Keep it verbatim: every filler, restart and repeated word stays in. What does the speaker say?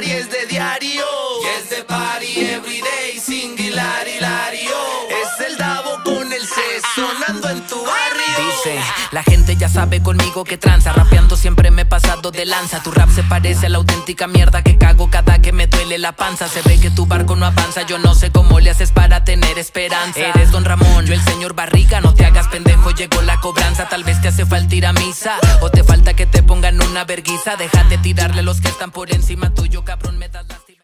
party es de diario. Y es de party everyday, singular hilario. Es el Davo con el C sonando en tu barrio. Dice, la gente ya sabe conmigo que tranza. Rapeando siempre me he pasado de lanza. Tu rap se parece a la auténtica mierda que cago cada que me duele la panza. Se ve que tu barco no avanza, yo no sé cómo le haces para tener esperanza. Eres Don Ramón, yo el señor Barriga. No te hagas pendejo, llegó la cobranza. Tal vez te hace falta ir a misa, o te falta que te pongan una verguiza. Déjate tirarle a los que están por encima tuyo, cabrón, me das